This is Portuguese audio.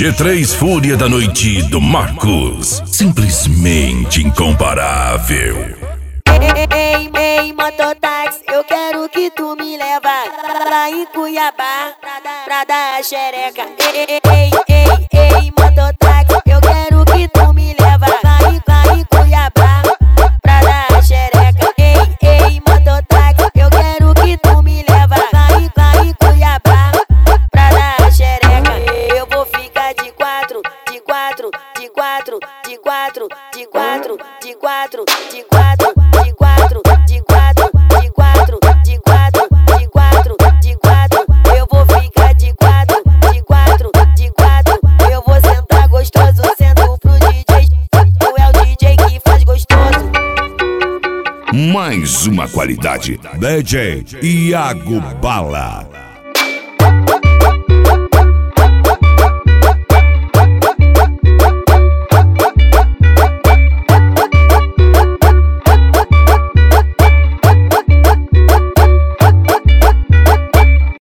G3 Fúria da Noite do Marcos, simplesmente incomparável. Ei, mototáxi, eu quero que tu me leva lá em Cuiabá pra dar a xereca. Ei, mototáxi, eu quero que tu me leva lá em Cuiabá pra dar a xereca. Ei, mototáxi, eu quero que tu me leva lá em Cuiabá pra dar a xereca. Eu vou ficar de quatro, de quatro, de quatro, de quatro, de quatro, de quatro, de quatro, de quatro, de quatro, de quatro, de quatro, de quatro, de quatro. Eu vou ficar de quatro, de quatro, de quatro. Eu vou sentar gostoso, sento pro DJ. Tu é o DJ que faz gostoso. Mais uma qualidade, DJ Iago Bala.